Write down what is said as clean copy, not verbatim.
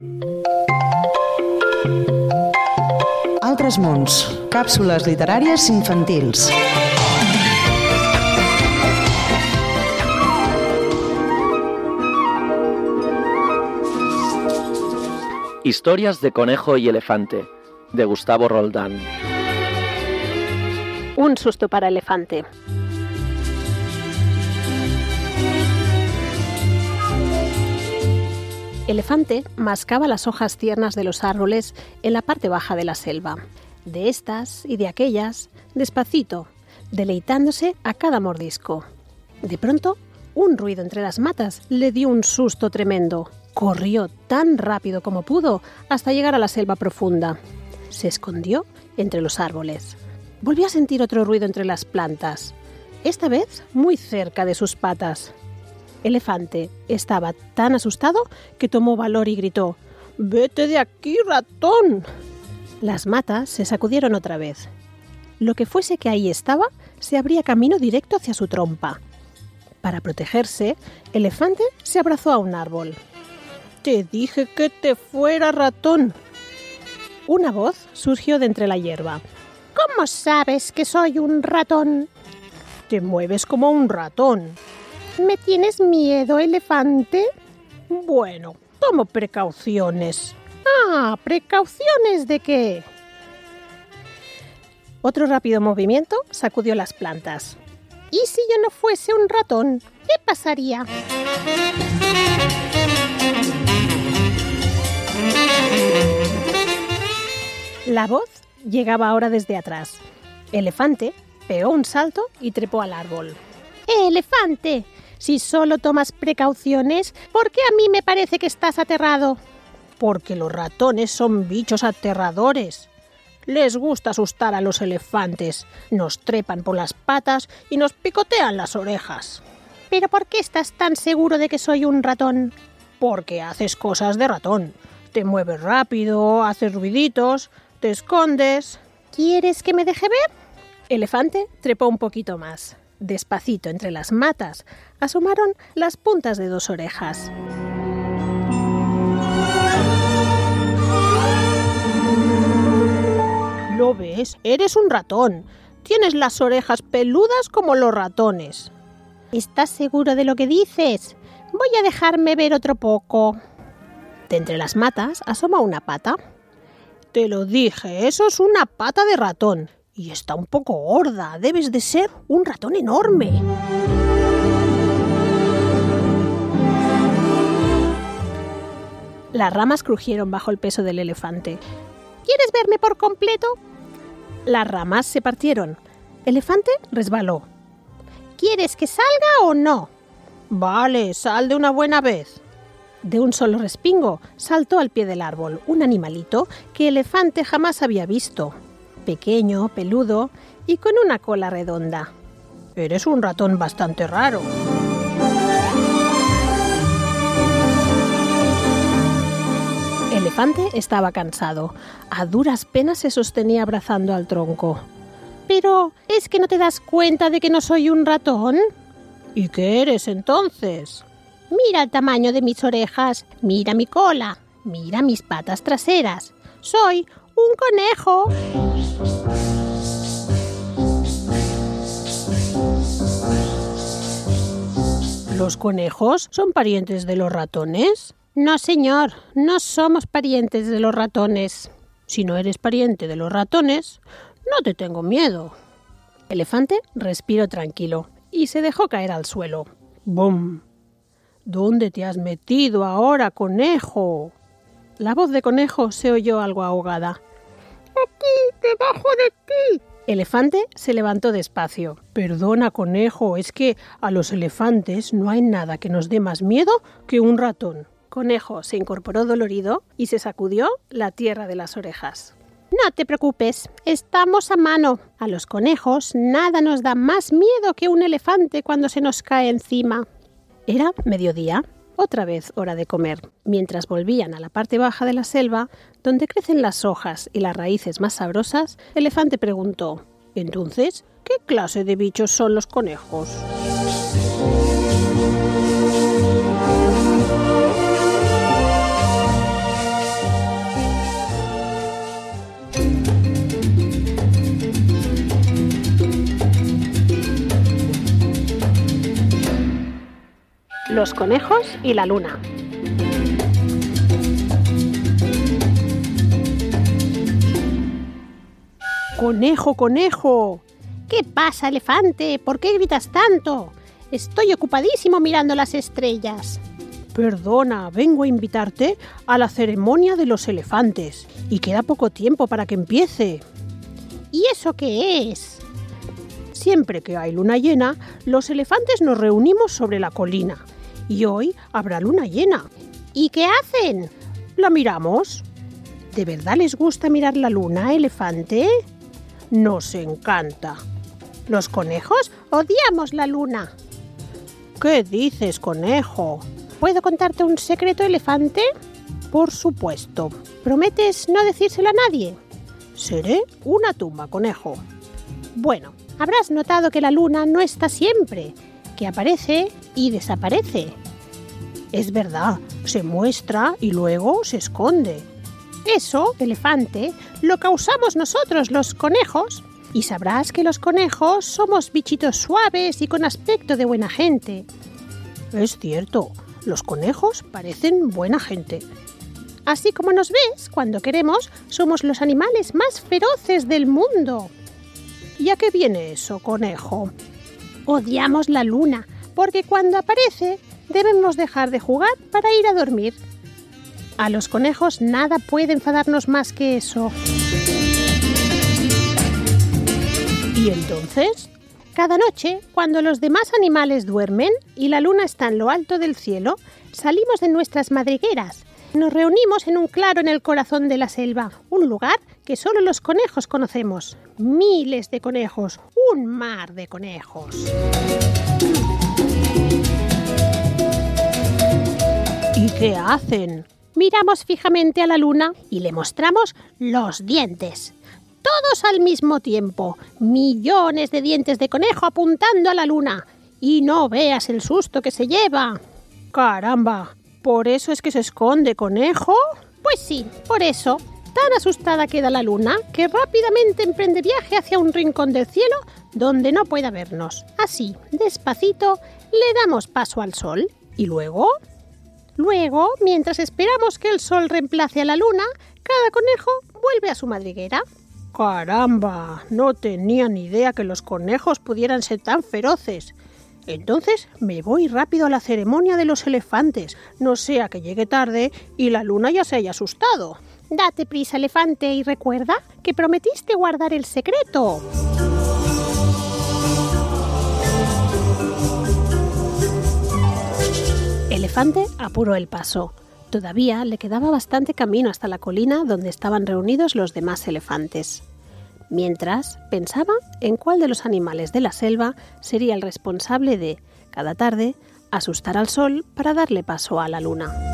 Altres mons, càpsules literàries infantils. Historias de conejo y elefante, de Gustavo Roldán. Un susto para elefante. Elefante mascaba las hojas tiernas de los árboles en la parte baja de la selva. De estas y de aquellas, despacito, deleitándose a cada mordisco. De pronto, un ruido entre las matas le dio un susto tremendo. Corrió tan rápido como pudo hasta llegar a la selva profunda. Se escondió entre los árboles. Volvió a sentir otro ruido entre las plantas, esta vez muy cerca de sus patas. Elefante estaba tan asustado que tomó valor y gritó: «¡Vete de aquí, ratón!». Las matas se sacudieron otra vez. Lo que fuese que ahí estaba se abría camino directo hacia su trompa. Para protegerse, Elefante se abrazó a un árbol. «Te dije que te fuera, ratón». Una voz surgió de entre la hierba. «¿Cómo sabes que soy un ratón?». «Te mueves como un ratón». «¿Me tienes miedo, elefante?». «Bueno, tomo precauciones». «Ah, ¿precauciones de qué?». Otro rápido movimiento sacudió las plantas. «¿Y si yo no fuese un ratón? ¿Qué pasaría?». La voz llegaba ahora desde atrás. Elefante pegó un salto y trepó al árbol. «Elefante, si solo tomas precauciones, ¿por qué a mí me parece que estás aterrado?». «Porque los ratones son bichos aterradores. Les gusta asustar a los elefantes. Nos trepan por las patas y nos picotean las orejas». «¿Pero por qué estás tan seguro de que soy un ratón?». «Porque haces cosas de ratón. Te mueves rápido, haces ruiditos, te escondes». «¿Quieres que me deje ver?». Elefante trepó un poquito más. Despacito entre las matas asomaron las puntas de dos orejas. «¿Lo ves? Eres un ratón. Tienes las orejas peludas como los ratones». «¿Estás seguro de lo que dices? Voy a dejarme ver otro poco». De entre las matas asoma una pata. «Te lo dije, eso es una pata de ratón. Y está un poco gorda, debes de ser un ratón enorme». Las ramas crujieron bajo el peso del elefante. «¿Quieres verme por completo?». Las ramas se partieron. Elefante resbaló. «¿Quieres que salga o no?». «Vale, sal de una buena vez». De un solo respingo saltó al pie del árbol un animalito que Elefante jamás había visto. Pequeño, peludo y con una cola redonda. «Eres un ratón bastante raro». Elefante estaba cansado. A duras penas se sostenía abrazando al tronco. «¿Pero es que no te das cuenta de que no soy un ratón?». «¿Y qué eres entonces?». «Mira el tamaño de mis orejas, mira mi cola, mira mis patas traseras. Soy un conejo». «¿Los conejos son parientes de los ratones?». «No, señor, no somos parientes de los ratones». «Si no eres pariente de los ratones, no te tengo miedo». Elefante respiró tranquilo y se dejó caer al suelo. ¡Bum! «¿Dónde te has metido ahora, conejo?». La voz de conejo se oyó algo ahogada. «Aquí, debajo de ti». Elefante se levantó despacio. «Perdona, conejo, es que a los elefantes no hay nada que nos dé más miedo que un ratón». Conejo se incorporó dolorido y se sacudió la tierra de las orejas. «No te preocupes, estamos a mano. A los conejos nada nos da más miedo que un elefante cuando se nos cae encima». Era mediodía, otra vez hora de comer. Mientras volvían a la parte baja de la selva, donde crecen las hojas y las raíces más sabrosas, Elefante preguntó: «Entonces, ¿qué clase de bichos son los conejos?». Los conejos y la luna. ¡Conejo, conejo! ¿Qué pasa, elefante? ¿Por qué gritas tanto? Estoy ocupadísimo mirando las estrellas. Perdona, vengo a invitarte a la ceremonia de los elefantes y queda poco tiempo para que empiece. ¿Y eso qué es? Siempre que hay luna llena, los elefantes nos reunimos sobre la colina y hoy habrá luna llena. ¿Y qué hacen? La miramos. ¿De verdad les gusta mirar la luna, elefante? Nos encanta. Los conejos odiamos la luna. ¿Qué dices, conejo? ¿Puedo contarte un secreto, elefante? Por supuesto. ¿Prometes no decírselo a nadie? Seré una tumba, conejo. Bueno, habrás notado que la luna no está siempre, que aparece y desaparece. Es verdad, se muestra y luego se esconde. Eso, elefante, lo causamos nosotros, los conejos. Y sabrás que los conejos somos bichitos suaves y con aspecto de buena gente. Es cierto, los conejos parecen buena gente. Así como nos ves, cuando queremos, somos los animales más feroces del mundo. ¿Y a qué viene eso, conejo? Odiamos la luna, porque cuando aparece debemos dejar de jugar para ir a dormir. A los conejos nada puede enfadarnos más que eso. ¿Y entonces? Cada noche, cuando los demás animales duermen y la luna está en lo alto del cielo, salimos de nuestras madrigueras. Nos reunimos en un claro en el corazón de la selva, un lugar que solo los conejos conocemos. Miles de conejos, un mar de conejos. ¿Y qué hacen? Miramos fijamente a la luna y le mostramos los dientes. Todos al mismo tiempo, millones de dientes de conejo apuntando a la luna. Y no veas el susto que se lleva. ¡Caramba! ¿Por eso es que se esconde, conejo? Pues sí, por eso. Tan asustada queda la luna que rápidamente emprende viaje hacia un rincón del cielo donde no pueda vernos. Así, despacito, le damos paso al sol. ¿Y luego? Luego, mientras esperamos que el sol reemplace a la luna, cada conejo vuelve a su madriguera. ¡Caramba! No tenía ni idea que los conejos pudieran ser tan feroces. Entonces me voy rápido a la ceremonia de los elefantes, no sea que llegue tarde y la luna ya se haya asustado. Date prisa, elefante, y recuerda que prometiste guardar el secreto. Elefante apuró el paso. Todavía le quedaba bastante camino hasta la colina donde estaban reunidos los demás elefantes. Mientras, pensaba en cuál de los animales de la selva sería el responsable de, cada tarde, asustar al sol para darle paso a la luna.